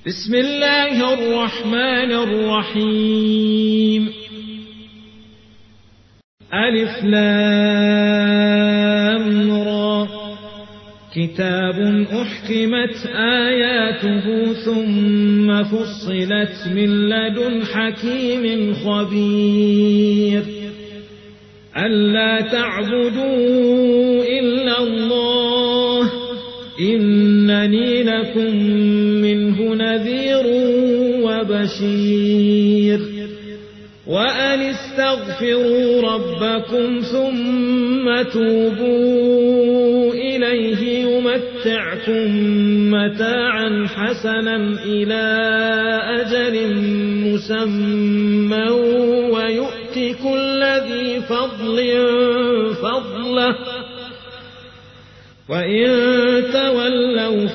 بسم الله الرحمن الرحيم. ألف لام را. كتاب أحكمت آياته ثم فصلت من لدن حكيم خبير. ألا تعبدوا إلا الله إنني لكم منه نذير وبشير. وأن استغفروا ربكم ثم توبوا إليه يمتعكم متاعا حسنا إلى أجل مسمى ويؤت كل ذي فضل فضله وإن تولوا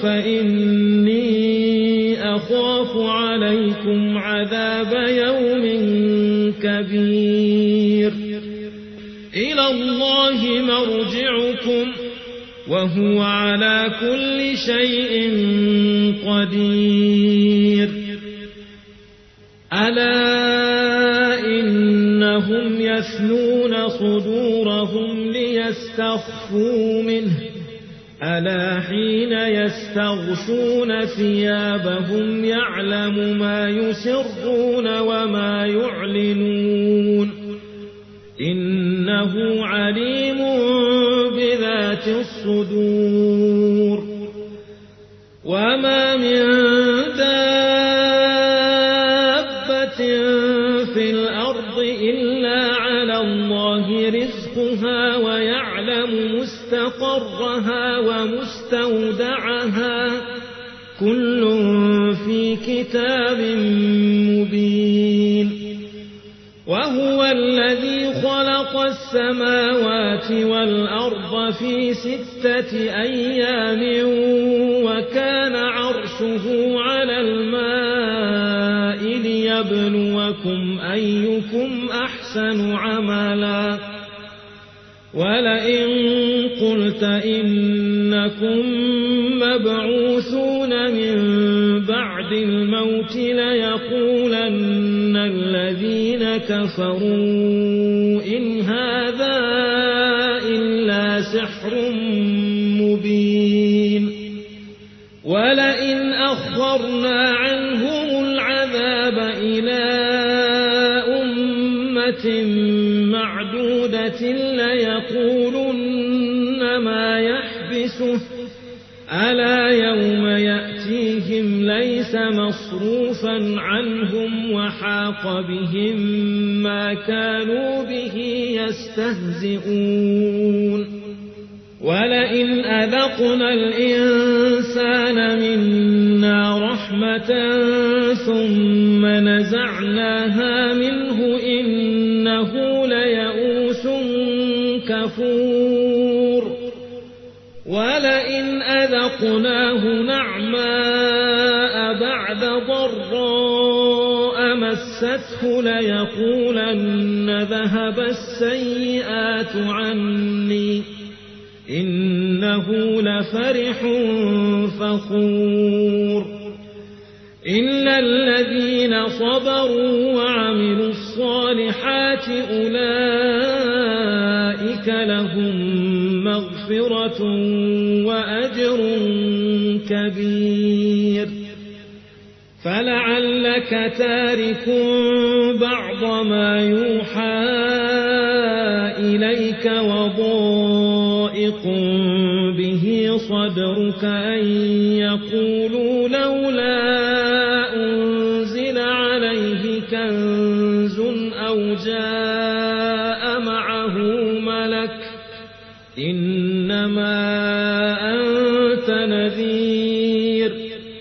فإني أخاف عليكم عذاب يوم كبير. إلى الله مرجعكم وهو على كل شيء قدير. ألا إنهم يثنون صدورهم ليستخفوا منه ألا حين يستغشون ثيابهم يعلم ما يسرون وما يعلنون إنه عليم بذات الصدور. وما من دابة في الأرض إلا على الله رزقها ويعلم مستقرها ومستودعها كل في كتاب مبين. وهو الذي خلق السماوات والأرض في 6 أيام وكان عرشه على الماء ليبلوكم أيكم أحسن عملا. ولئن قلت إنكم مبعوثون من بعد الموت ليقولن الذين كفروا إن هذا إلا سحر مبين. ولئن أخرنا عنهم العذاب إلى أمة معدودة ليقولن ما يحبسه ألا يوم يأتيهم ليس مصروفا عنهم وحاق بهم ما كانوا به يستهزئون. ولئن أذقنا الإنسان منا رحمة ثم نزعناها منه إنه ليئوس كفور. ولئن أذقناه نعماء بعد ضراء مسته ليقولن ذهب السيئات عني إنه لفرح فخور. إلا الذين صبروا وعملوا الصالحات أولئك لهم مغفرة وأجر كبير. فلعلك تارك بعض ما يوحى إليك وضائق به صدرك أن يقولوا لولا أنزل عليه كنز أو جاء معه ملك إنما أنت نذير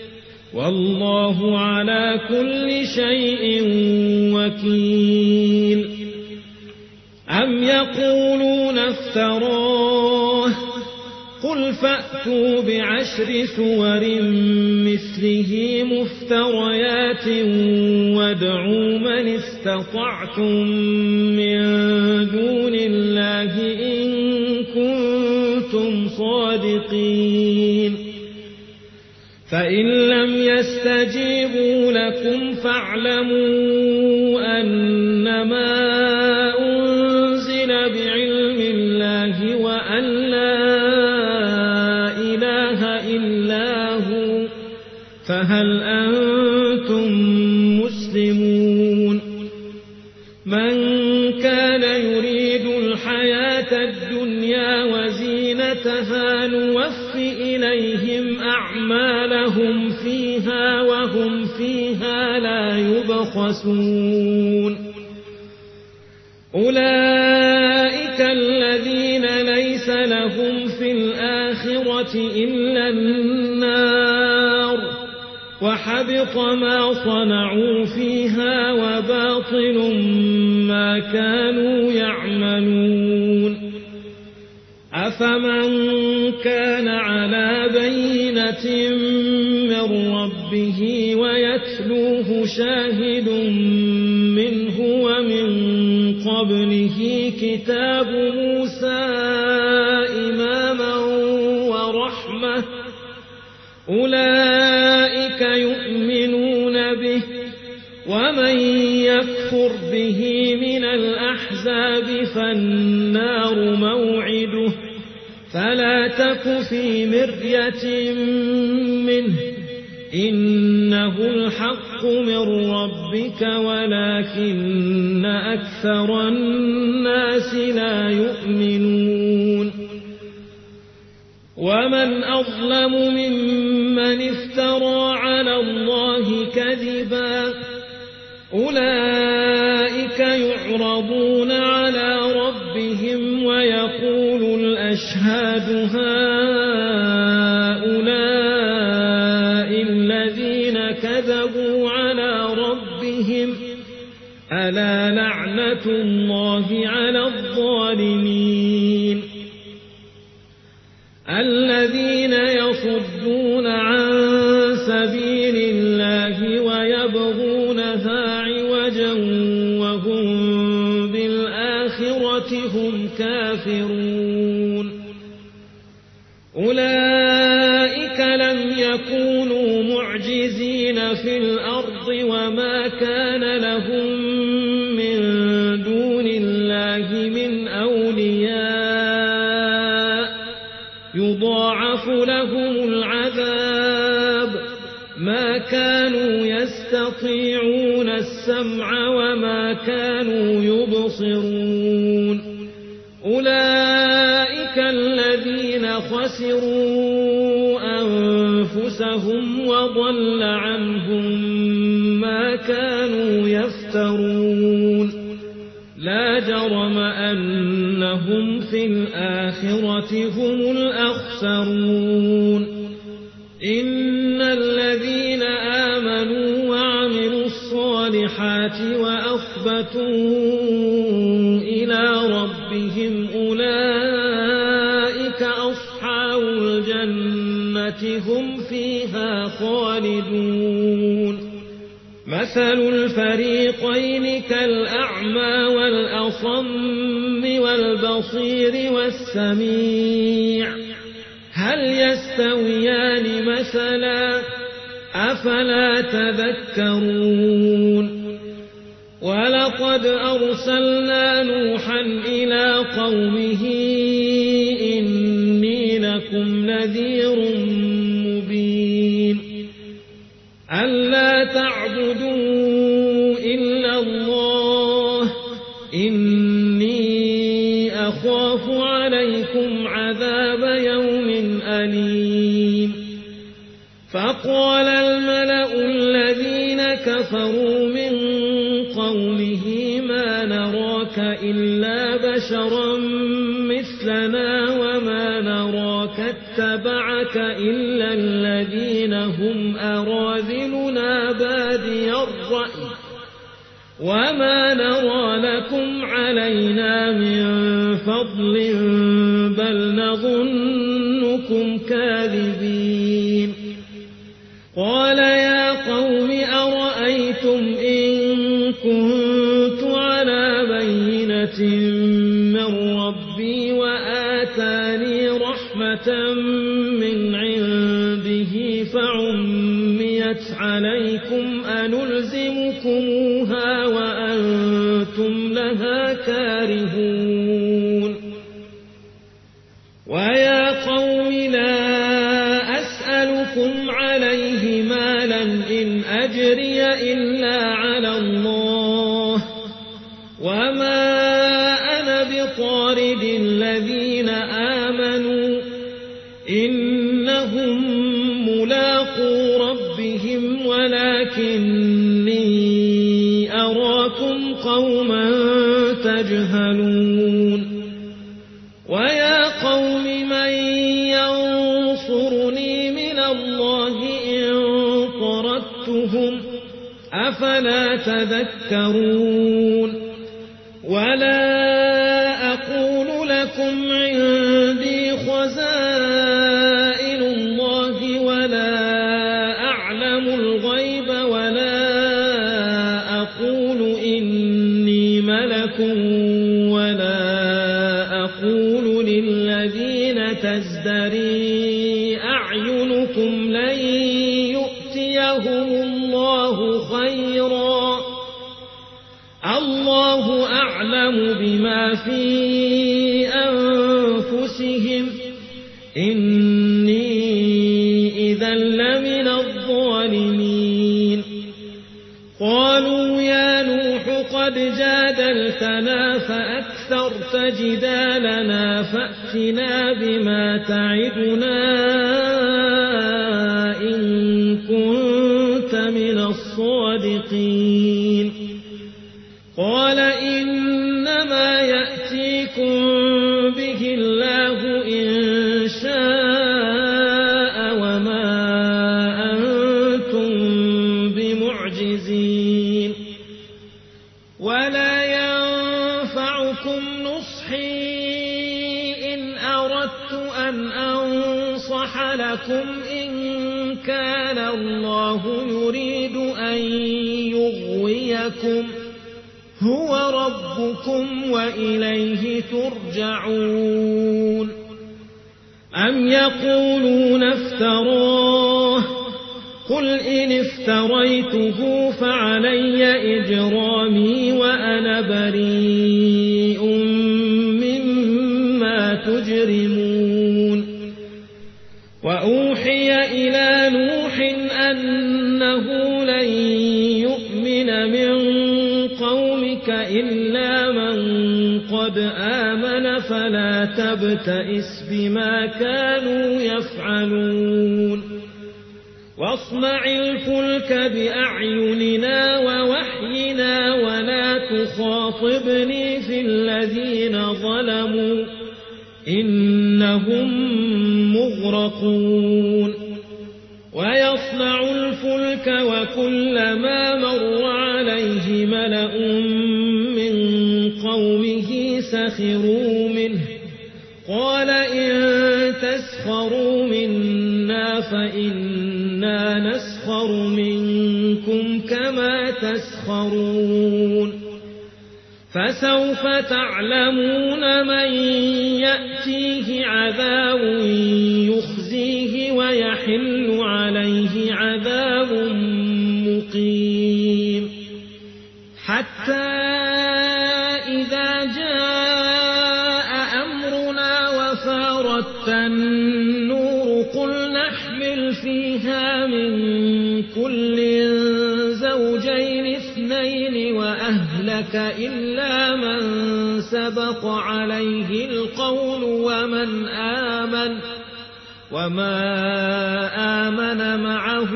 والله على كل شيء وكيل. أم يقولون افتراه قل فأتوا ب10 سور مثله مفتريات وادعوا من استطعتم من دون الله إن كنتم صادقين. فإن لم يستجيبوا لكم فاعلموا أنما أنزل بعلم الله وأن لا إله إلا هو فهل أنتم مسلمون من كان يريد الحياة الدنيا وزينتها نوف إليهم أعمالهم فيها وهم فيها لا يبخسون أولئك الذين ليس لهم في الآخرة إلا النار وحبط ما صنعوا فيها وباطل ما كانوا يعملون أفمن كان على بينة من ربه ويتلوه شاهد منه ومن قبله كتاب موسى إماما ورحمة أولئك يؤمنون به ومن يكفر به من الأحزاب فالنار موعده فلا تك في مرية منه إنه الحق من ربك ولكن أكثر الناس لا يؤمنون ومن أظلم ممن افترى على الله كذبا أولئك يعرضون على ربهم ويقول الأشهاد هؤلاء الذين كذبوا على ربهم ألا لعنة الله على الظالمين الذين يصدون عن سبيل الله ويبغونها عوجا وهم بالآخرة هم كافرون أولئك لم يكونوا معجزين في الأرض وما كان لهم من دون الله من أولياء يضاعف لهم العذاب ما كانوا يستطيعون السمع وما كانوا يبصرون أولئك الذين خسروا أنفسهم وضل عنهم ما كانوا يفترون لا جرم أنهم في الآخرة هم الأخسرون إن الذين آمنوا وعملوا الصالحات وأخبتوا إلى ربهم أولئك أصحاب الجنة هم فيها خالدون مثل الفريقين كالأعمى والأصم والبصير والسميع هل يستويان مثلا أفلا تذكرون ولقد أرسلنا نوحا إلى قومه إني لكم نذير مبين ألا تعبدوا إلا الله إني أخاف عليكم عذاب يوم أليم فقال الملأ الذين كفروا من قومه ما نراك إلا بشرا مثلنا وما نراك اتبعك إلا الذين هم أراذلنا بادي الرأي وما نرى لكم علينا من فضل بل نظنكم كاذبين قال يا قوم أرأيتم إن كنت على بينة من ربي وآتاني رحمة من عنده عليكم أنلزمكموها وأنتم لها كارهون ويا قوم لا أسألكم عليه مالا إن أجري إلا على الله وما أنا بطارد الذين آمنوا إنهم ملاقو ربهم ولكني أراكم قوما تجهلون ويا قوم من ينصرني من الله إن طردتهم أفلا تذكرون ولا أقول لكم عندي خزائن الله ولا أعلم الغيب ولا أقول إني ملك ولا أقول للذين تزدري أعينكم لن يؤتيهم الله خيرا الله أعلم بما في أنفسهم إني إذا لمن الظالمين قالوا يا نوح قد جادلتنا فأكثرت جدالنا فأتنا بما تعدنا إن كنت من الصادقين قال إنما يأتيكم به الله إن شاء وما أنتم بمعجزين ولا ينفعكم نصحي إن أردت أن أنصح لكم إن كان الله يريد أن يغويكم هو ربكم وإليه ترجعون أم يقولون افتراه قل إن افتريته فعلي إجرامي وأنا بريء مما تجرمون وأوحي إلى نوح أنه لن يؤمن من قومك إلا من قد آمن فلا تبتئس بما كانوا يفعلون واصنع الفلك بأعيننا ووحينا ولا تخاطبني في الذين ظلموا إنهم مغرقون ويصنع الفلك وكلما مر عليه ملأ من قومه سخروا منه قال إن تسخروا منا فإنا نسخر منكم كما تسخرون فسوف تعلمون من يأتيه عذاب يخزيه ويحل عليه عذاب مقيم حتى إذا جاء أمرنا وفارت النور قل نحمل فيها من كل زوجين اثنين وأهلك إلا من سبق عليه القول وما آمن معه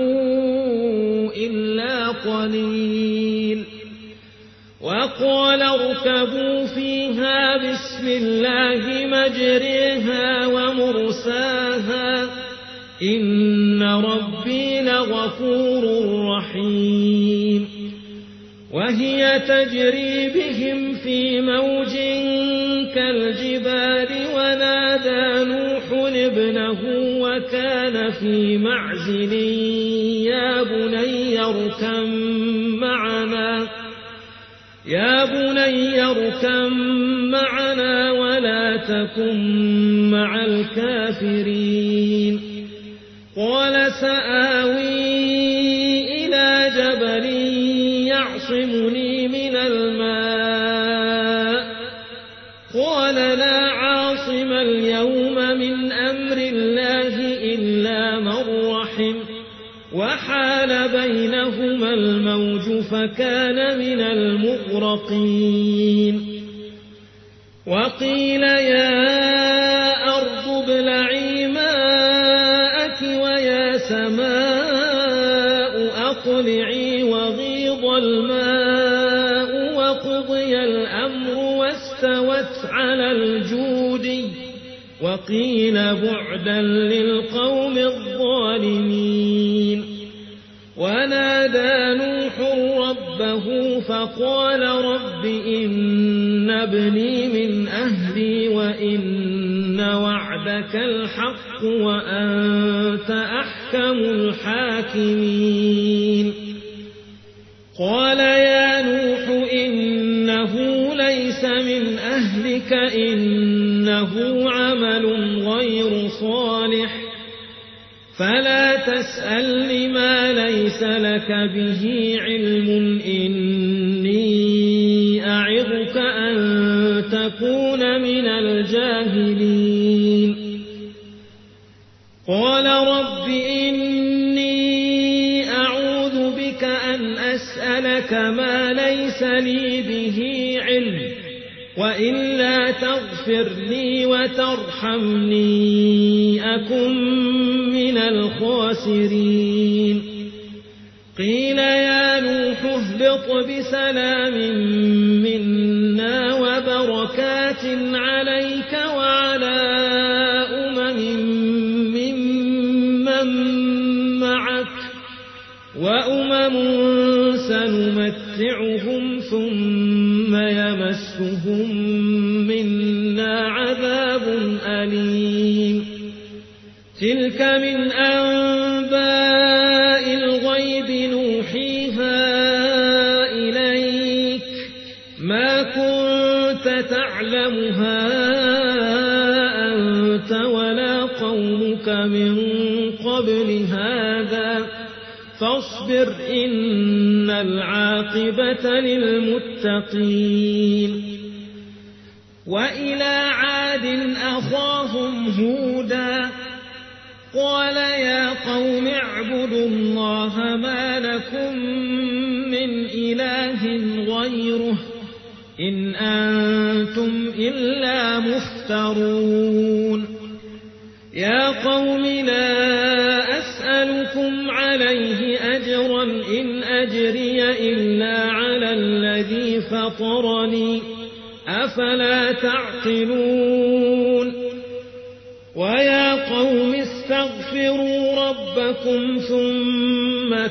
إلا قليل وقال اركبوا فيها بسم الله مجريها ومرساها إن ربي لغفور رحيم وهي تجري بهم في موج كالجبال ونادى نوح ابنه وكان في معزل يا بني اركب معنا ولا تكن مع الكافرين قال سآوي إلى جبل يعصمني من الماء قال لا عاصم اليوم من أمر الله إلا من رحم وحال بينهما الموج فكان من المغرقين وقيل يا أرض ابلعي ماءك ويا سماء أقلعي وغيض الماء وقضي الأمر واستوت على الجود وقيل بعدا للقوم الظالمين ونادى نوح ربه فقال رب إن ابني من أهلي وإن وعدك الحق وأنت أحكم الحاكمين قال يا نوح إنه ليس من أهلك إنه عمل غير صالح فلا تسألني ما ليس لك به علم إني أعظك أن تكون من الجاهلين قال رب إني أعوذ بك أن أسألك ما ليس لي به علم وإلا تغفر لي وترحمني أكن من الخاسرين قيل يا نوح اهبط بسلام منا وبركات عليك وعلى ممن معك وأمم سنمتعهم ثم يمسهم منا عذاب أليم تلك من أنباء الغيب نوحيها إليك ما كنت تعلمها أنت ولا قومك من قبل هذا فاصبر إن العاقبة للمتقين وإلى عاد أخاهم هودا قال يا قوم اعبدوا الله ما لكم من إله غيره إن أنتم إلا مفترون يا قوم لا أسألكم عليه أجرا إن أجري إلا على الذي فطرني أفلا تعقلون ويا قوم استغفروا ربكم ثم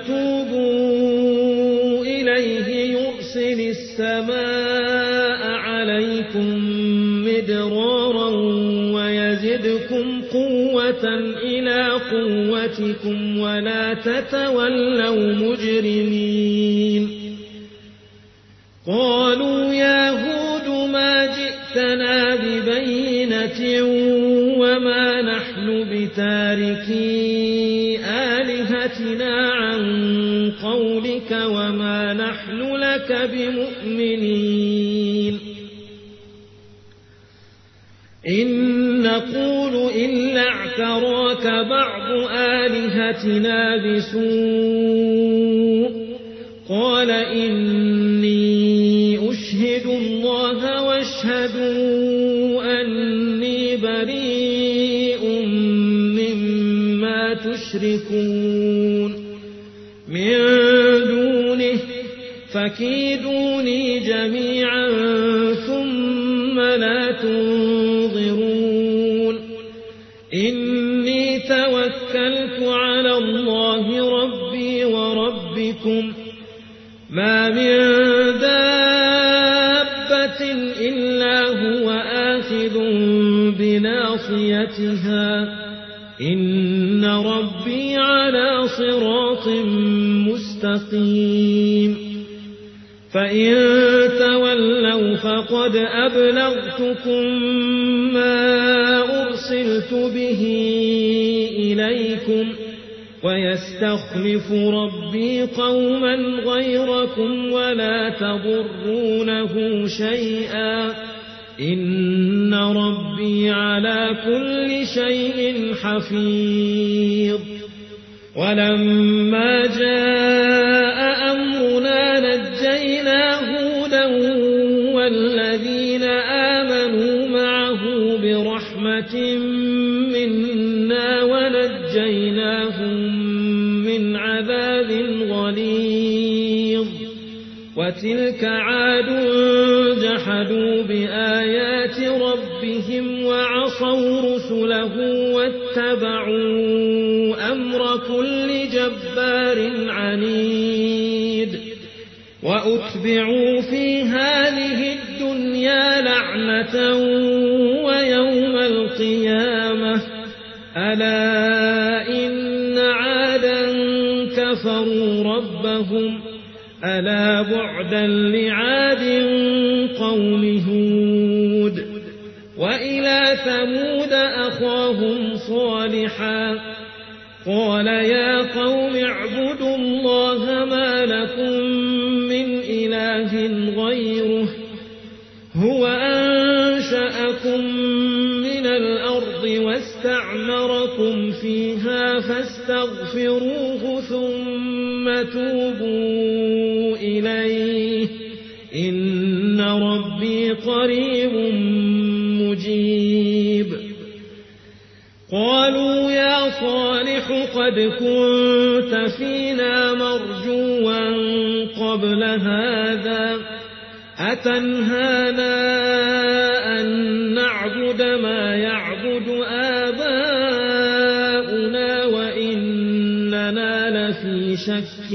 توبوا إليه يرسل السماء عليكم مدرارا ويزدكم قوة إلى قوتكم ولا تتولوا مجرمين قالوا يا هود ما جئتنا ببينة وما نحن بتاركي آلهتنا عن قولك وما نحن لك بمؤمنين إن نقول إلا اعتراك بعض آلهتنا بسوء قال إني أشهد الله واشهدوا أني بريء مما تشركون من دونه فكيدوني جميعا ثم لا تنظرون إني توكلت على الله ربي وربكم ما من دابة إلا هو آخذ بناصيتها إن ربي على صراط مستقيم فإن تولوا فقد أبلغتكم ما أرسلت به إليكم ويستخلف ربي قوما غيركم ولا تضرونه شيئا إن ربي على كل شيء حفيظ ولما جاء أمرنا نجينا هودا والذين آمنوا معه برحمة منا ونجيناهم من عذاب غليظ وتلك عاد جحدوا بآيات ربهم وعصوا رسله واتبعوا أمر كل جبار عنيد وأتبعوا في هذه الدنيا لعنة ويوم القيامة ألا إن عادا كفروا ربهم ألا بعدا لعاد قوم هود وإلى ثمود أخاهم صالحا قال يا قوم اعبدوا الله ما لكم من إله غيره هو أنشأكم من الأرض واستعمركم فيها فاستغفروه ثم توبوا إليه إن ربي قريب مجيب قالوا يا صالح قد كنت فينا مرجوا قبل هذا أتنهانا أن نعبد ما يعبد آباؤنا وإننا لفي شك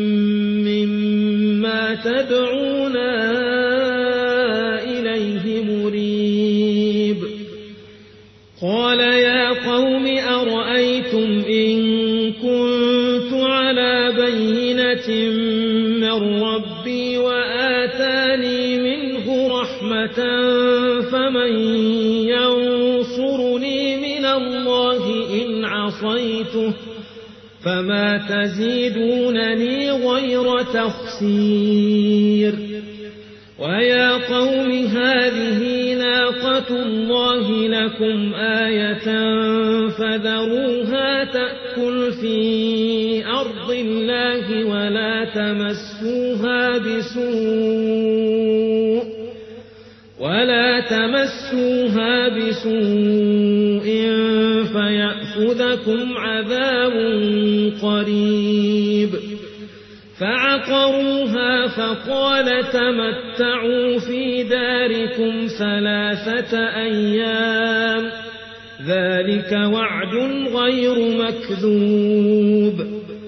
مما تدعونا إليه مريب قال يا قوم أرأيتم إن كنت على بينة من ربي وآتاني منه رحمة فمن ينصرني من الله إن عصيته فما تزيدونني غير تخسير ويا قوم هذه ناقة الله لكم آية فذروها تأكل في أرض الله ولا تمسوها بسوء فيأخذكم عذاب قريب فعقروها فقال تمتعوا في داركم 3 أيام ذلك وعد غير مكذوب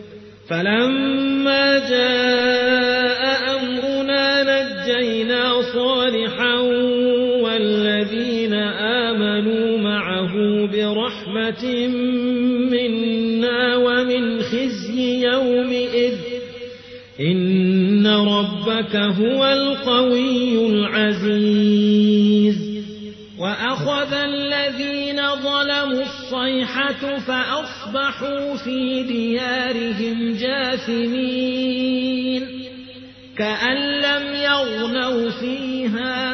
فلما جاء أمرنا نجينا صالحا والذين آمنوا معه برحمة منا ومن خزي يومئذ إن ربك هو القوي العزيز وأخذ الذين ظلموا الصيحة فأصبحوا في ديارهم جاثمين كأن لم يغنوا فيها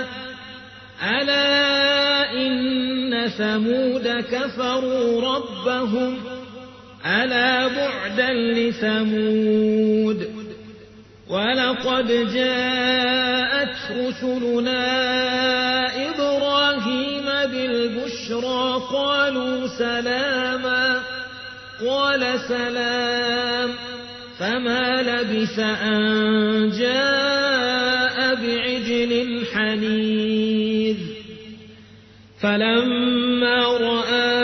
ألا إن ثمود كفروا ربهم ألا بعدا لثمود ولقد جاءت رسلنا إبراهيم بالبشرى قالوا سلاما قال سلام فما لبث أن جاء بعجل حنيذ فلما رأى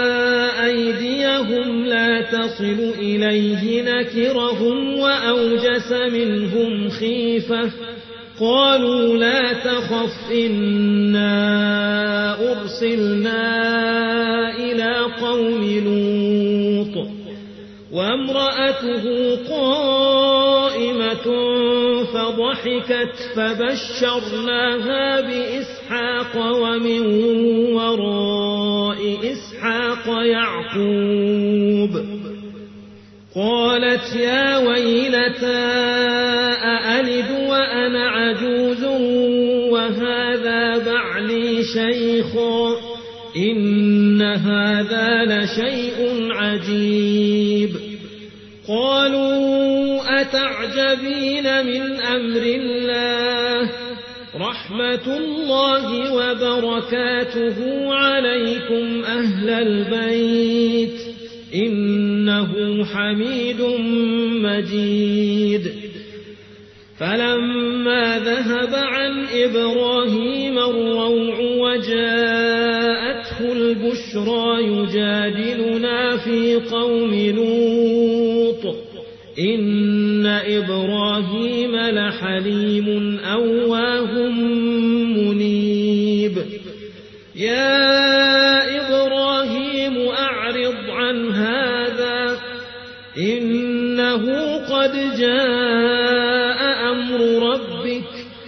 أيديهم لا تصل إليه نكرهم وأوجس منهم خيفة قالوا لا تخف إنا أرسلنا إلى قوم لوط وامرأته قائمة فضحكت فبشرناها بإسحاق ومن وراء إسحاق يعقوب قالت يا ويلتى أألد وأنا عجوز وهذا بعلي شيخا إن هذا لشيء عجيب قالوا أتعجبين من أمر الله رحمة الله وبركاته عليكم أهل البيت إنه حميد مجيد فلما ذهب عن إبراهيم الروع وجاءته البشرى يجادلنا في قوم لوط إن إبراهيم لحليم أواه منيب يا إبراهيم أعرض عن هذا إنه قد جاء أمر ربك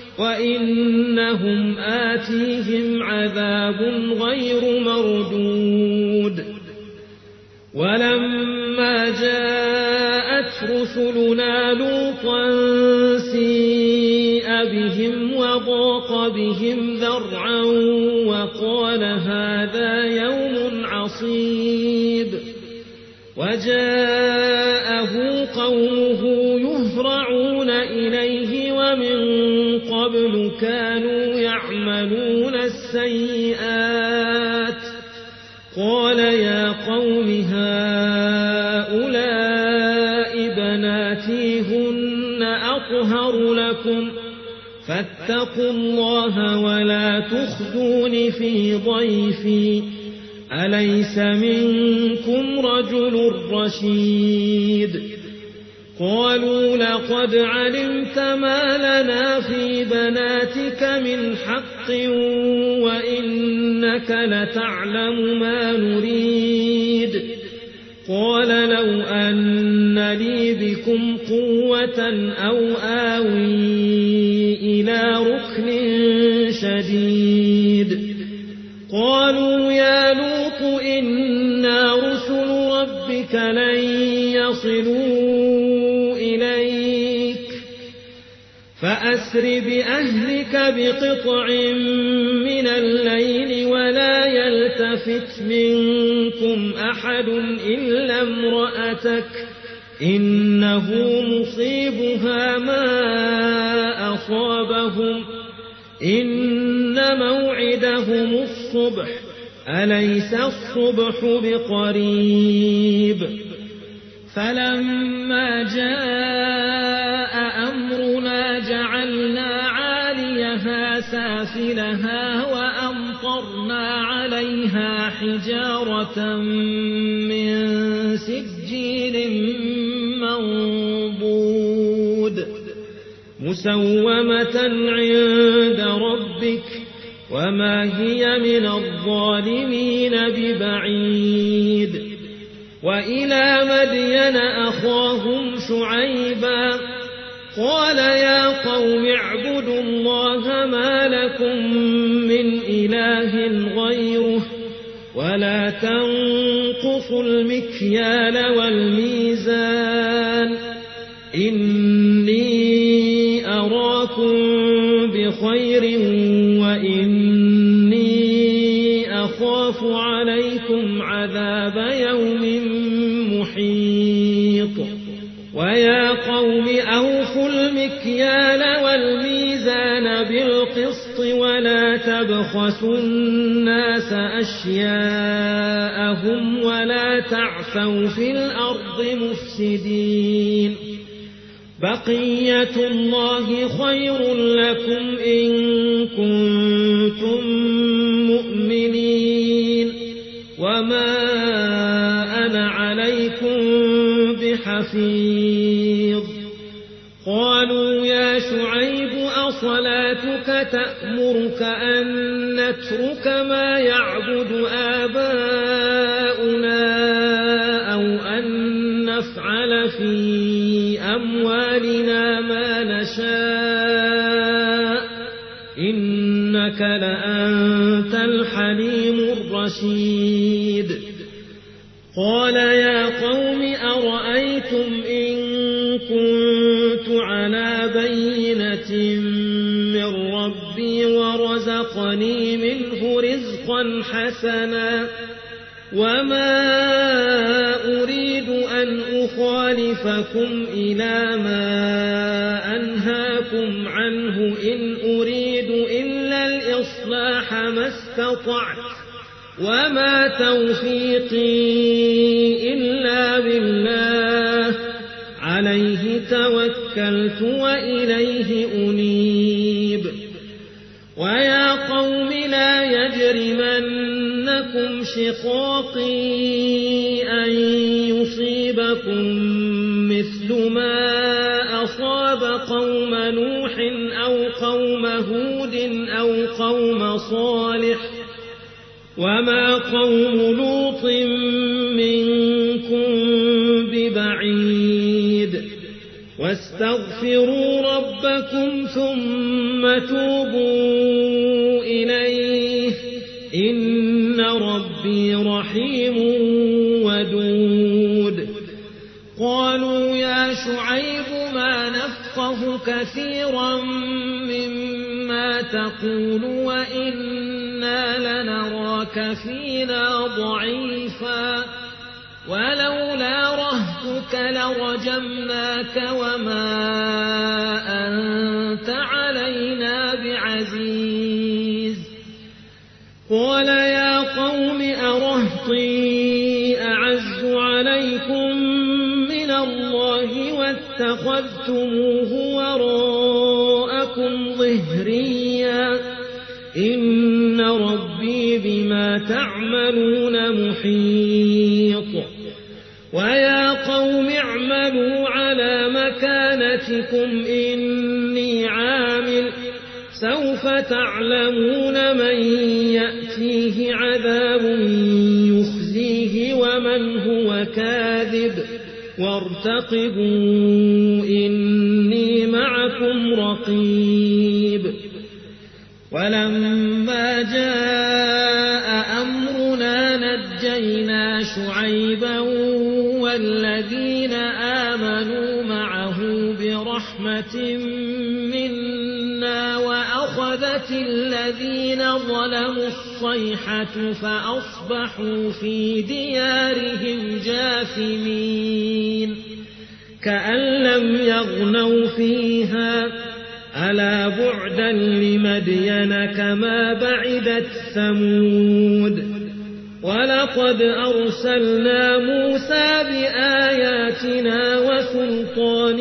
وإنهم آتيهم عذاب غير مردود ولما جاءت رسلنا لوطا سيء بهم وضاق بهم ذرعا وقال هذا يوم عصيب وجاءه قومه يهرعون إليه ومن قبل كانوا يعملون السيئات قال يا قوم هؤلاء بناتي هن أطهر لكم فاتقوا الله ولا تخزون في ضيفي أليس منكم رجل رشيد قالوا لقد علمت ما لنا في بناتك من حق وإنك لتعلم ما نريد قال لو أن لي بكم قوة أو آوي إلى ركن شديد قالوا يا لوط إنا رسل ربك لن يصلوا إليك فأسر بأهلك بقطع من الليل ولا يلتفت منكم أحد إلا امرأتك إنه مصيبها ما أصابهم إن موعدهم الصبح أليس الصبح بقريب فلما جاء أمرنا جعلنا عاليها سافلها وأمطرنا عليها حجارة من سجيل منضود مسومة عند ربك وما هي من الظالمين ببعيد وإلى مدين أخاهم شعيبا قال يا قوم اعبدوا الله ما لكم من إله غيره ولا تنقصوا المكيال والميزان إني أراكم بخير وإني أخاف عليكم عذاب يوم محيط ويا قوم أوفوا المكيال والميزان بالقسط ولا تبخسوا الناس أشياءهم ولا تعثوا في الأرض مفسدين بقية الله خير لكم إن كنتم مؤمنين وما أنا عليكم بحفيظ قالوا يا شعيب أصلاتك تأمرك أن نترك ما يعبد آباؤنا أو أن نفعل في أموالنا ما نشاء إنك لأنت الحليم الرشيد قال يا قوم أرأيتم أرأيتم إن كنت على بينة من ربي ورزقني منه رزقا حسنا وما أريد أن أخالفكم إلى ما أنهاكم عنه إن أريد إلا الإصلاح ما استطعت وما توفيقي إلا بالله عليه توكلت وإليه أنيب ويا قوم لا يجرمنكم شقاقي أن يصيبكم مثل ما أصاب قوم نوح أو قوم هود أو قوم صالح وما قوم لوط منكم ببعيد واستغفروا ربكم ثم توبوا إليه إن ربي رحيم ودود قالوا يا شعيب ما نفقه كثيرا مما تقول وإنا لنراك فينا ضعيفا ولولا رهتك لرجمناك وما أنت علينا بعزيز قال يا قوم أرهطي أعز عليكم من الله واتخذتموه وراءكم ظهريا إن ربي بما تعملون محيط ويا قوم اعملوا على مكانتكم إني عامل سوف تعلمون من يأتيه عذاب يخزيه ومن هو كاذب وارتقبوا إني معكم رقيب ولما جاء أمرنا نجينا شعيبا والذين آمنوا معه برحمة منا وأخذت الذين ظلموا الصيحة فأصبحوا في ديارهم جاثمين كأن لم يغنوا فيها ألا بعدا لمدين كما بعدت ثمود ولقد أرسلنا موسى بآياتنا وسلطان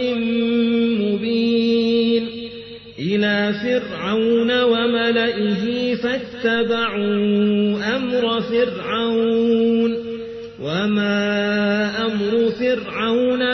مبين إلى فرعون وملئه فاتبعوا أمر فرعون وما أمر فرعون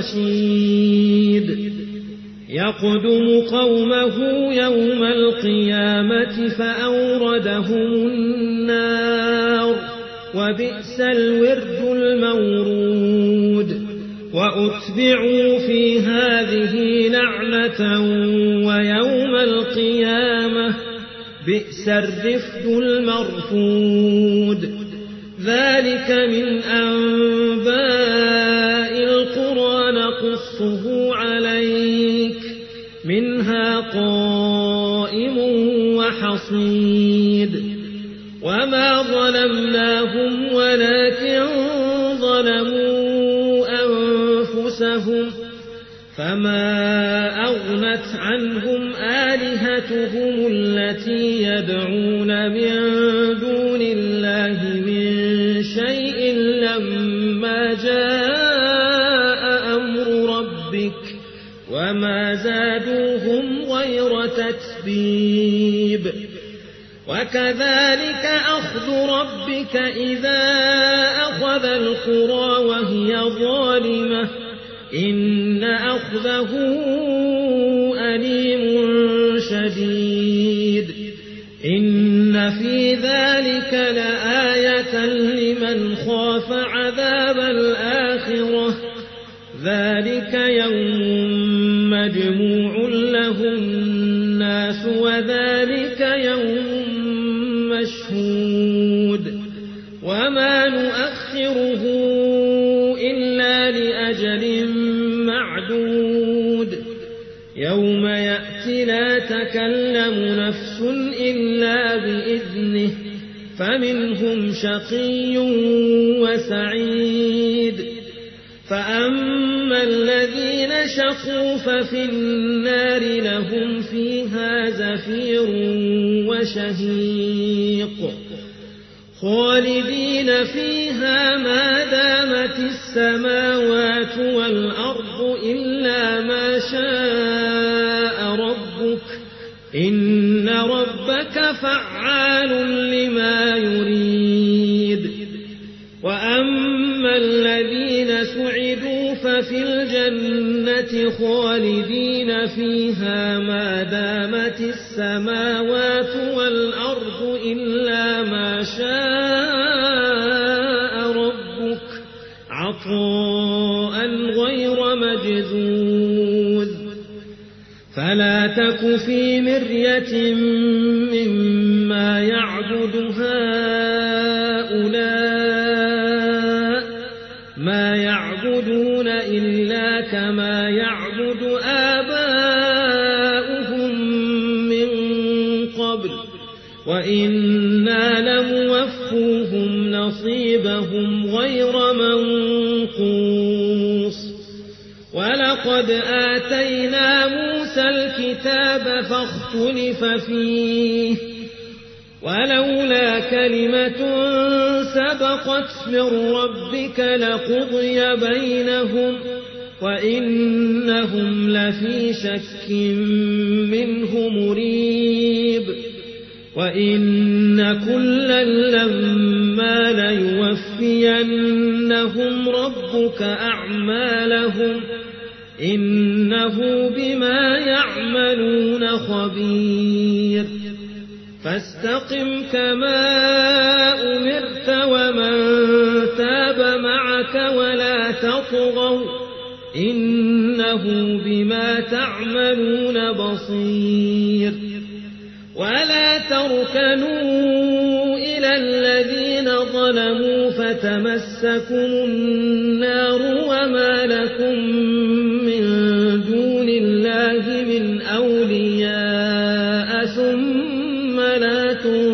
برشيد يقدم قومه يوم القيامة فأوردهم النار وبئس الورد المورود وأتبعوا في هذه لعنة ويوم القيامة بئس الرفد المرفود ذلك من أنباء القرى نقصه عليك منها قائم وحصيد وما ظلمناهم ولكن ظلموا أنفسهم فما أغنت عنهم آلهتهم التي يدعون من دون الله من شيء لما جاء أمر ربك وما زادوهم غير تتبيب وكذلك أخذ ربك إذا أخذ القرى وهي ظالمة إن أخذه أليم شديد إن في ذلك لآية لمن خاف عذاب الآخرة ذلك يوم مجموع له الناس وذلك يوم مشهود وما نؤخره إلا لأجل يوم يأتي لا تكلم نفس إلا بإذنه فمنهم شقي وسعيد فأما الذين شقوا ففي النار لهم فيها زفير وشهيق خالدين فيها ما دامت السماوات والأرض إلا ما شاء ربك إن ربك فعال لما يريد وأما الذين سعدوا ففي الجنة خالدين فيها ما دامت السماوات والأرض إلا ما شاء ربك عطاء غير مجذوذ فلا تك في مرية مما يعبد هؤلاء ما يعبدون إلا كما يعبد آباؤهم من قبل وإنا لموفوهم نصيبهم غير منقوص ولقد آتينا موسى الكتاب فاختلف فيه ولولا كلمة سبقت من ربك لقضي بينهم وإنهم لفي شك منه مريب وإن كلا لما ليوفينهم ربك أعمالهم إنه بما يعملون خبير فاستقم كما أمرت ومن تاب معك ولا تطغوا إنه بما تعملون بصير ولا تركنوا إلى الذين ظلموا فتمسكم النار وما لكم من دون الله من أولياء ثم لا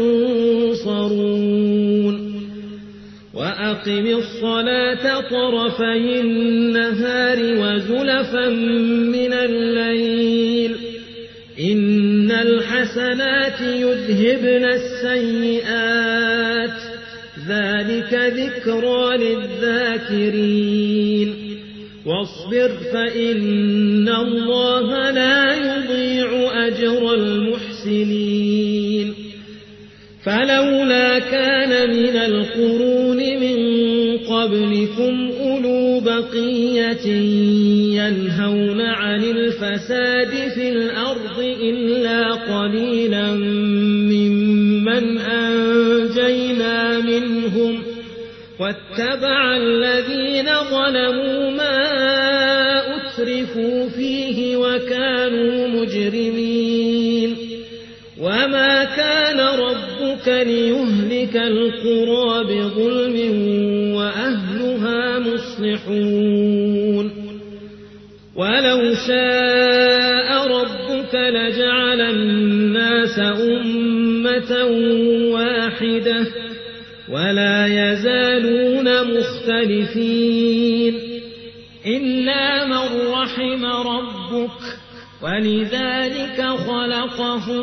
تنصرون وأقم الصلاة طرفي النهار وزلفا من الليل إن الحسنات يذهبن السيئات ذلك ذكرى للذاكرين واصبر فإن الله لا يضيع أجر المحسنين فلولا كان من القرون من قبلكم أولو بقية ينهون عن الفساد في الأرض إلا قليلا ممن أنجينا منهم واتبع الذين ظلموا ما أترفوا فيه وكانوا مجرمين وما كان ربك ليهلك القرى بظلم وأهلها مصلحون ولو شاء ربك لجعل الناس أمة واحدة ولا يزالون مختلفين إلا من رحم ربك ولذلك خلقهم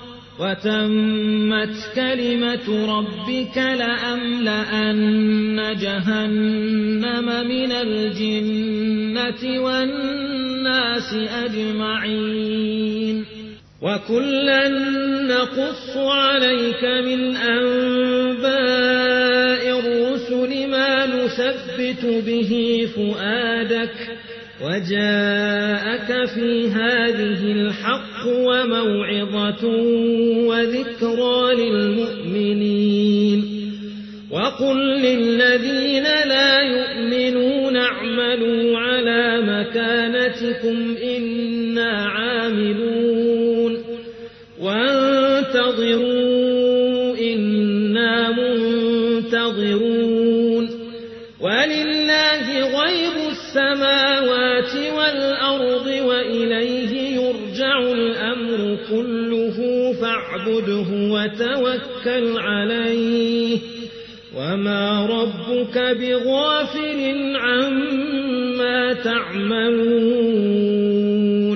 وتمت كلمة ربك لأملأن جهنم من الجنة والناس أجمعين وكلا نقص عليك من أنباء الرسل ما نثبت به فؤادك وجاءك في هذه الحق وموعظة وذكرى للمؤمنين وقل للذين لا يؤمنون اعملوا على مكانتكم إنا عاملون وانتظروا إنا منتظرون ولله غيب السماوات والأرض وإليه كله فاعبده وتوكل عليه وما ربك بغافل عما تعملون